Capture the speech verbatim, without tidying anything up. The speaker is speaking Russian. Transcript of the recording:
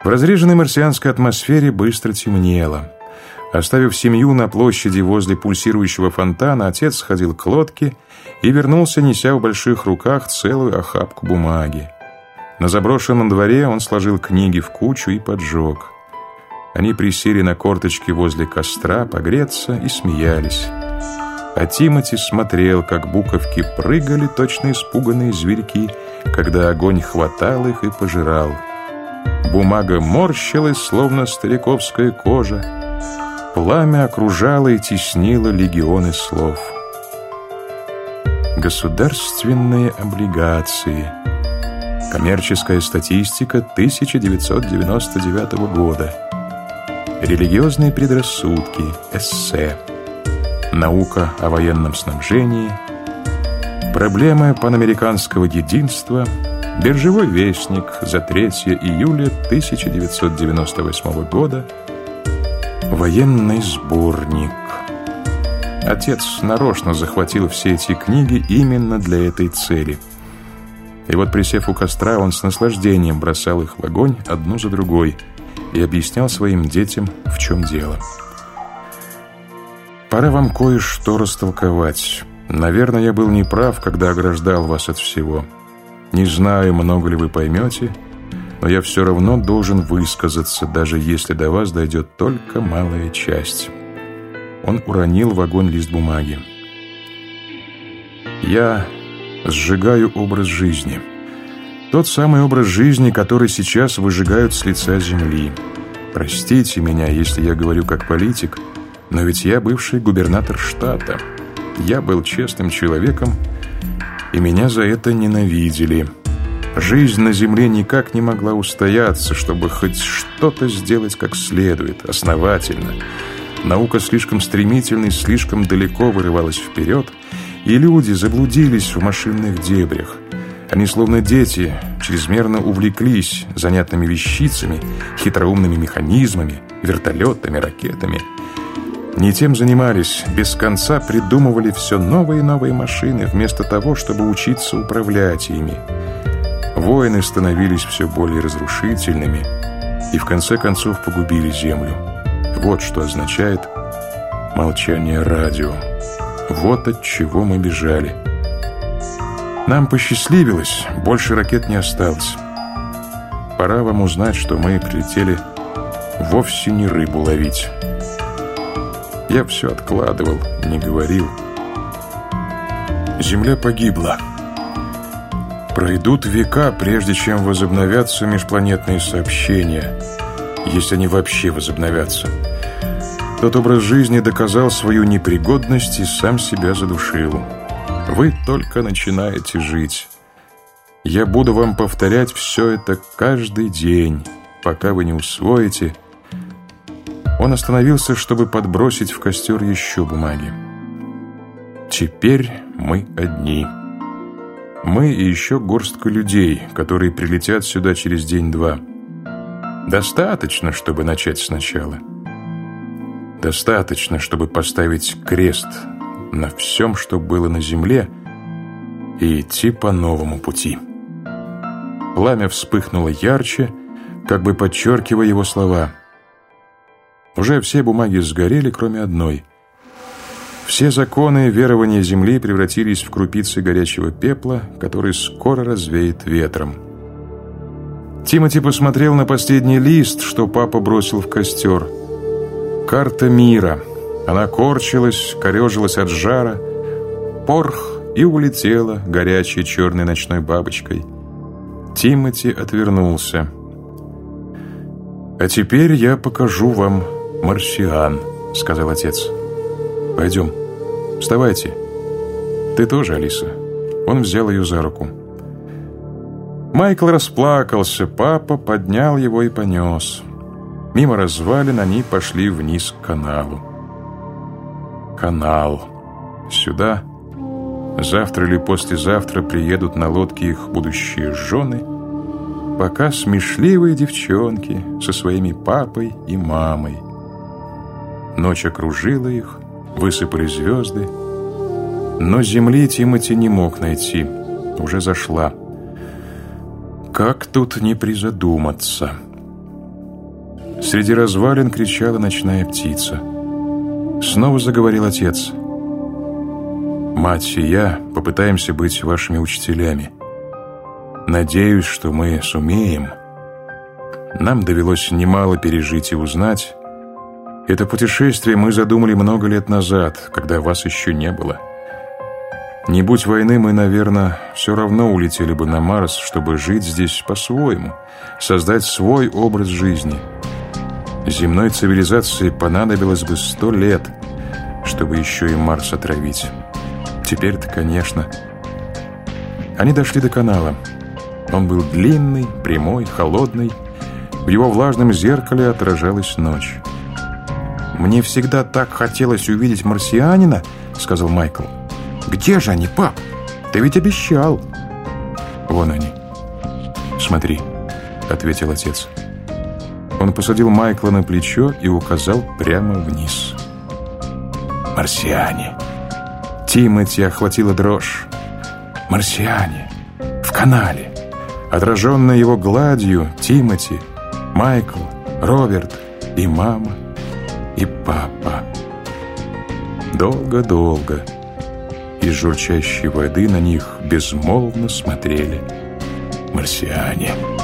В разреженной марсианской атмосфере быстро темнело. Оставив семью на площади возле пульсирующего фонтана, отец сходил к лодке и вернулся, неся в больших руках целую охапку бумаги. На заброшенном дворе он сложил книги в кучу и поджег. Они присели на корточки возле костра погреться и смеялись. А Тимоти смотрел, как буковки прыгали, точно испуганные зверьки, когда огонь хватал их и пожирал. Бумага морщилась, словно стариковская кожа. Пламя окружало и теснило легионы слов. Государственные облигации. Коммерческая статистика тысяча девятьсот девяносто девятого года. Религиозные предрассудки. Эссе. Наука о военном снабжении. Проблемы панамериканского единства. Биржевой вестник за третье июля тысяча девятьсот девяносто восьмого года. Военный сборник. Отец нарочно захватил все эти книги именно для этой цели. И вот, присев у костра, он с наслаждением бросал их в огонь одну за другой и объяснял своим детям, в чем дело. Пора вам кое-что растолковать. Наверное, я был неправ, когда ограждал вас от всего. Не знаю, много ли вы поймете, но я все равно должен высказаться, даже если до вас дойдет только малая часть. Он уронил в огонь лист бумаги. Я сжигаю образ жизни. Тот самый образ жизни, который сейчас выжигают с лица земли. Простите меня, если я говорю как политик, но ведь я бывший губернатор штата. Я был честным человеком, и меня за это ненавидели. Жизнь на земле никак не могла устояться, чтобы хоть что-то сделать как следует, основательно. Наука слишком стремительно и слишком далеко вырывалась вперед, и люди заблудились в машинных дебрях. Они, словно дети, чрезмерно увлеклись занятными вещицами, хитроумными механизмами, вертолетами, ракетами. Не тем занимались, без конца придумывали все новые и новые машины, вместо того, чтобы учиться управлять ими. Войны становились все более разрушительными и в конце концов погубили Землю. Вот что означает молчание радио. Вот от чего мы бежали. Нам посчастливилось, больше ракет не осталось. Пора вам узнать, что мы прилетели вовсе не рыбу ловить. Я все откладывал, не говорил. Земля погибла. Пройдут века, прежде чем возобновятся межпланетные сообщения, если они вообще возобновятся. Тот образ жизни доказал свою непригодность и сам себя задушил. Вы только начинаете жить. Я буду вам повторять все это каждый день, пока вы не усвоите. Он остановился, чтобы подбросить в костер еще бумаги. Теперь мы одни. Мы и еще горстка людей, которые прилетят сюда через день-два. Достаточно, чтобы начать сначала. Достаточно, чтобы поставить крест на всем, что было на земле, и идти по новому пути. Пламя вспыхнуло ярче, как бы подчеркивая его слова. Уже все бумаги сгорели, кроме одной. Все законы верования земли превратились в крупицы горячего пепла, который скоро развеет ветром. Тимоти посмотрел на последний лист, что папа бросил в костер. Карта мира. Она корчилась, корежилась от жара. Порх, и улетела горячей черной ночной бабочкой. Тимоти отвернулся. «А теперь я покажу вам марсиан», — сказал отец. «Пойдем. Вставайте. Ты тоже, Алиса». Он взял ее за руку. Майкл расплакался. Папа поднял его и понес. Мимо развалин они пошли вниз к каналу. Канал. Сюда завтра или послезавтра приедут на лодке их будущие жены, пока смешливые девчонки со своими папой и мамой. Ночь окружила их, высыпали звезды, но земли Тимоти не мог найти, уже зашла. Как тут не призадуматься? Среди развалин кричала ночная птица. Снова заговорил отец. «Мать и я попытаемся быть вашими учителями. Надеюсь, что мы сумеем. Нам довелось немало пережить и узнать. Это путешествие мы задумали много лет назад, когда вас еще не было. Не будь войны, мы, наверное, все равно улетели бы на Марс, чтобы жить здесь по-своему, создать свой образ жизни. Земной цивилизации понадобилось бы сто лет, чтобы еще и Марс отравить. Теперь-то, конечно». Они дошли до канала. Он был длинный, прямой, холодный. В его влажном зеркале отражалась ночь. «Мне всегда так хотелось увидеть марсианина», — сказал Майкл. «Где же они, пап? Ты ведь обещал». «Вон они. Смотри», — ответил отец. Он посадил Майкла на плечо и указал прямо вниз. «Марсиане». Тимоти охватила дрожь. «Марсиане. В канале». Отраженная его гладью, Тимоти, Майкл, Роберт и мама, и папа. Долго-долго из журчащей воды на них безмолвно смотрели марсиане.